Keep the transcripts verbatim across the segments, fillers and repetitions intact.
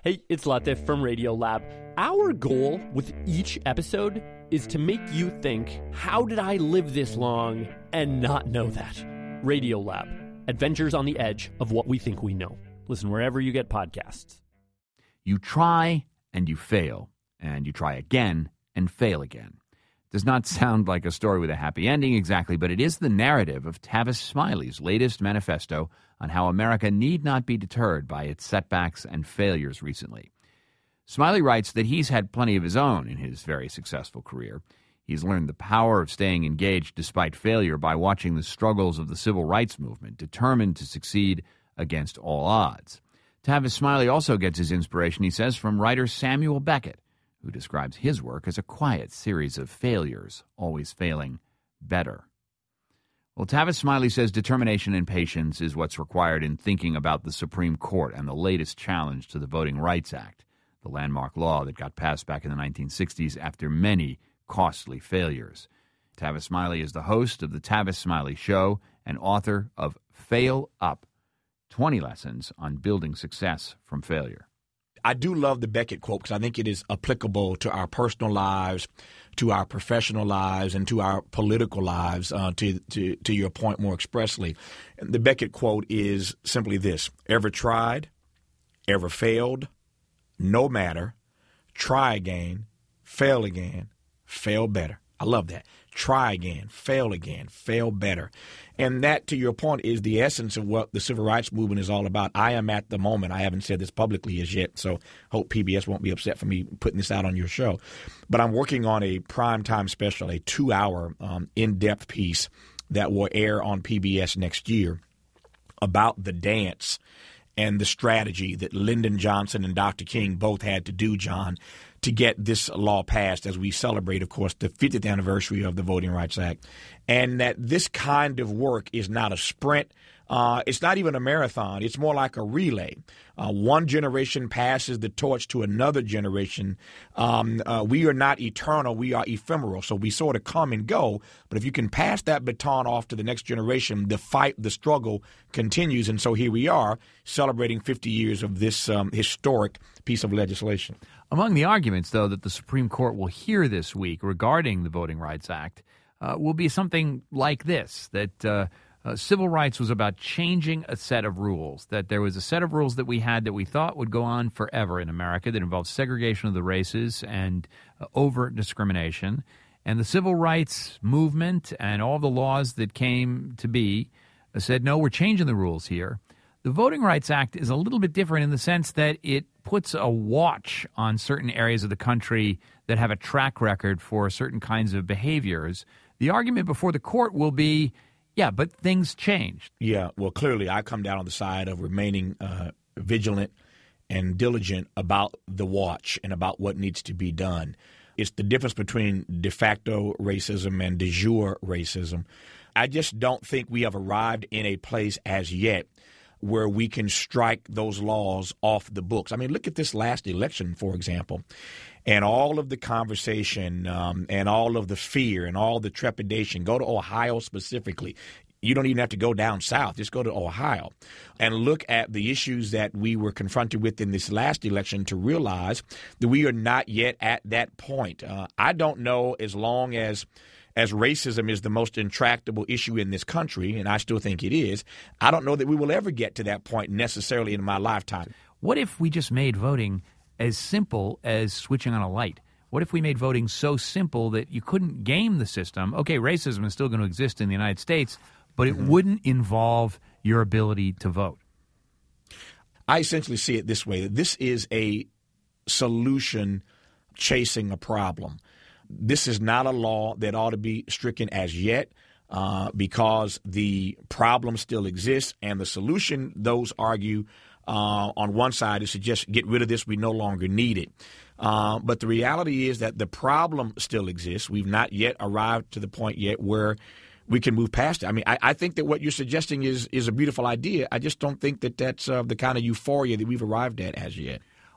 Hey, it's Latif from Radiolab. Our goal with each episode is to make you think, how did I live this long and not know that? Radiolab, adventures on the edge of what we think we know. Listen wherever you get podcasts. You try and you fail, and you try again and fail again. Does not sound like a story with a happy ending exactly, but it is the narrative of Tavis Smiley's latest manifesto on how America need not be deterred by its setbacks and failures recently. Smiley writes that he's had plenty of his own in his very successful career. He's learned the power of staying engaged despite failure by watching the struggles of the civil rights movement, determined to succeed against all odds. Tavis Smiley also gets his inspiration, he says, from writer Samuel Beckett, who describes his work as a quiet series of failures, always failing better. Well, Tavis Smiley says determination and patience is what's required in thinking about the Supreme Court and the latest challenge to the Voting Rights Act, the landmark law that got passed back in the nineteen sixties after many costly failures. Tavis Smiley is the host of The Tavis Smiley Show and author of Fail Up, twenty Lessons on Building Success from Failure. I do love the Beckett quote because I think it is applicable to our personal lives, to our professional lives, and to our political lives, uh, to, to, to your point more expressly. The Beckett quote is simply this: ever tried, ever failed, no matter, try again, fail again, fail better. I love that. Try again, fail again, fail better. And that, to your point, is the essence of what the civil rights movement is all about. I am at the moment, I haven't said this publicly as yet, so hope P B S won't be upset for me putting this out on your show. But I'm working on a primetime special, a two-hour um, in-depth piece that will air on P B S next year about the dance and the strategy that Lyndon Johnson and Doctor King both had to do, John, to get this law passed as we celebrate, of course, the fiftieth anniversary of the Voting Rights Act. And that this kind of work is not a sprint. Uh, it's not even a marathon. It's more like a relay. Uh, one generation passes the torch to another generation. Um, uh, we are not eternal. We are ephemeral. So we sort of come and go. But if you can pass that baton off to the next generation, the fight, the struggle continues. And so here we are celebrating fifty years of this um, historic piece of legislation. Among the arguments, though, that the Supreme Court will hear this week regarding the Voting Rights Act uh, will be something like this, that uh, uh, civil rights was about changing a set of rules, that there was a set of rules that we had that we thought would go on forever in America that involved segregation of the races and uh, overt discrimination. And the civil rights movement and all the laws that came to be uh, said, no, we're changing the rules here. The Voting Rights Act is a little bit different in the sense that it puts a watch on certain areas of the country that have a track record for certain kinds of behaviors. The argument before the court will be, yeah, but things changed. Yeah, well, clearly I come down on the side of remaining uh, vigilant and diligent about the watch and about what needs to be done. It's the difference between de facto racism and de jure racism. I just don't think we have arrived in a place as yet where we can strike those laws off the books. I mean, look at this last election, for example, and all of the conversation um, and all of the fear and all the trepidation. Go to Ohio specifically. You don't even have to go down south. Just go to Ohio and look at the issues that we were confronted with in this last election to realize that we are not yet at that point. Uh, I don't know as long as As racism is the most intractable issue in this country, and I still think it is, I don't know that we will ever get to that point necessarily in my lifetime. What if we just made voting as simple as switching on a light? What if we made voting so simple that you couldn't game the system? Okay, racism is still going to exist in the United States, but it mm-hmm. wouldn't involve your ability to vote. I essentially see it this way. This is a solution chasing a problem. This is not a law that ought to be stricken as yet uh, because the problem still exists, and the solution, those argue, uh, on one side is to just get rid of this. We no longer need it. Uh, but the reality is that the problem still exists. We've not yet arrived to the point yet where we can move past it. I mean, I, I think that what you're suggesting is is a beautiful idea. I just don't think that that's uh, the kind of euphoria that we've arrived at as yet.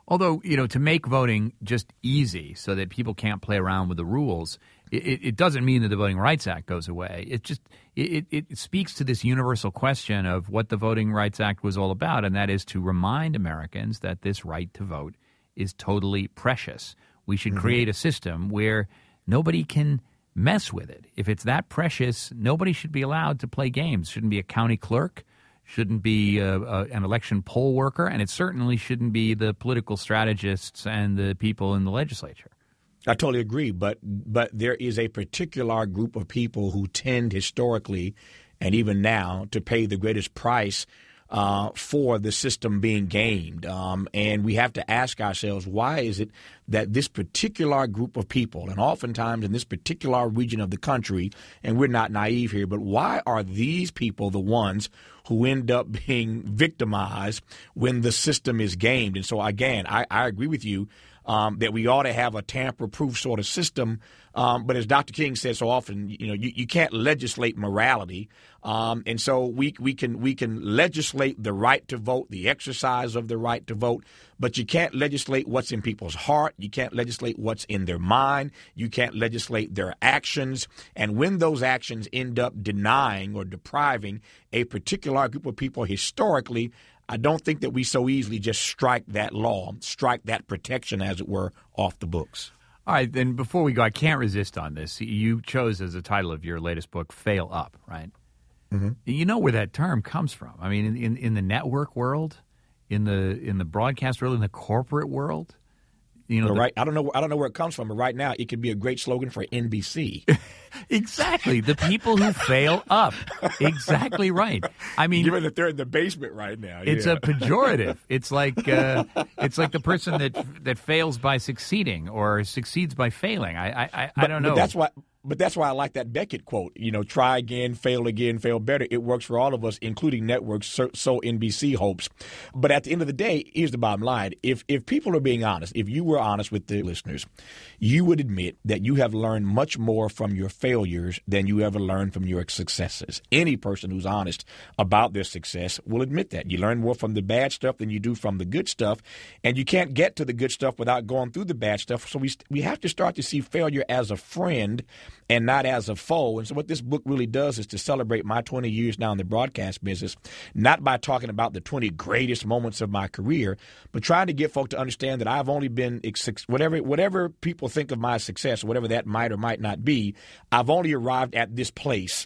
Although, you know, to make voting just easy so that people can't play around with the rules, it, it doesn't mean that the Voting Rights Act goes away. It just it, it speaks to this universal question of what the Voting Rights Act was all about, and that is to remind Americans that this right to vote is totally precious. We should mm-hmm. create a system where nobody can mess with it. If it's that precious, nobody should be allowed to play games. Shouldn't be a county clerk. Shouldn't be uh, uh, an election poll worker, and it certainly shouldn't be the political strategists and the people in the legislature. I totally agree, but but there is a particular group of people who tend historically and even now to pay the greatest price uh, for the system being gamed. Um, and we have to ask ourselves, why is it that this particular group of people, and oftentimes in this particular region of the country, and we're not naive here, but why are these people the ones who end up being victimized when the system is gamed? And so, again, I, I agree with you um, that we ought to have a tamper-proof sort of system. Um, but as Doctor King says so often, you know, you, you can't legislate morality. Um, and so we we can we can legislate the right to vote, the exercise of the right to vote, but you can't legislate what's in people's heart. You can't legislate what's in their mind. You can't legislate their actions. And when those actions end up denying or depriving a particular group of people historically, I don't think that we so easily just strike that law, strike that protection, as it were, off the books. All right, then before we go, I can't resist on this. You chose as the title of your latest book, Fail Up, right? Mm-hmm. You know where that term comes from. I mean, in, in, in the network world, in the in the broadcast world, in the corporate world. You know, the, the, right. I don't know. I don't know where it comes from, but right now it could be a great slogan for N B C. Exactly, the people who fail up. Exactly right. I mean, given that they're in the basement right now, it's yeah. a pejorative. It's like uh, it's like the person that that fails by succeeding or succeeds by failing. I I, I but, don't know. But that's why. But that's why I like that Beckett quote. You know, try again, fail again, fail better. It works for all of us, including networks, so, so N B C hopes. But at the end of the day, here's the bottom line. If if people are being honest, if you were honest with the listeners, you would admit that you have learned much more from your failures than you ever learned from your successes. Any person who's honest about their success will admit that. You learn more from the bad stuff than you do from the good stuff. And you can't get to the good stuff without going through the bad stuff. So we we have to start to see failure as a friend and not as a foe. And so what this book really does is to celebrate my twenty years now in the broadcast business, not by talking about the twenty greatest moments of my career, but trying to get folk to understand that I've only been, whatever whatever people think of my success, whatever that might or might not be, I've only arrived at this place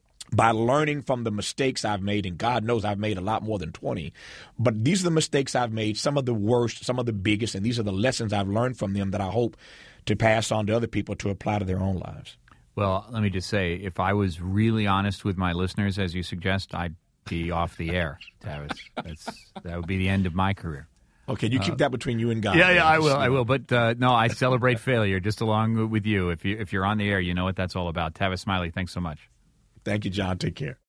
by learning from the mistakes I've made, and God knows I've made a lot more than twenty. But these are the mistakes I've made, some of the worst, some of the biggest, and these are the lessons I've learned from them that I hope to pass on to other people to apply to their own lives. Well, let me just say, if I was really honest with my listeners, as you suggest, I'd be off the air, Tavis. That's, that would be the end of my career. Okay, you keep uh, that between you and God. Yeah, yeah, I will, I will. But uh, no, I celebrate failure just along with you. If you if you're on the air, you know what that's all about. Tavis Smiley, thanks so much. Thank you, John. Take care.